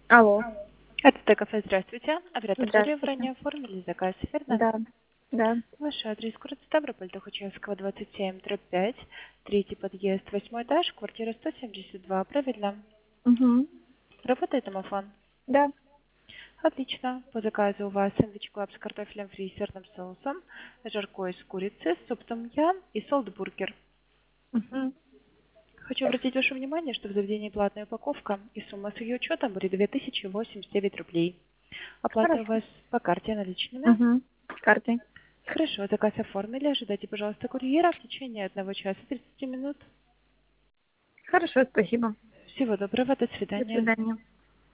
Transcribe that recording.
Алло. Это Т-кафе, здравствуйте. Оператор Дарья, вы Здравствуйте. ранее оформили заказ, верно? Да, да. Ваш адрес: город Ставрополь, Тухачевского, 27, дробь 5, третий подъезд, 8 этаж, квартира 172, правильно? Угу. Работает домофон? Да. Отлично. По заказу у вас сэндвич клаб с картофелем фри и сырным соусом, жаркое из курицы, суп том-ям и солт-бургер. Угу. Хочу обратить ваше внимание, что в заведении платная упаковка и сумма с ее учетом будет 2089 рублей. Оплата у Хорошо. вас по карте наличными. Угу. С картой. Хорошо, заказ оформили. Ожидайте, пожалуйста, курьера в течение 1 часа 30 минут. Хорошо, спасибо. Всего доброго, до До свидания. свидания.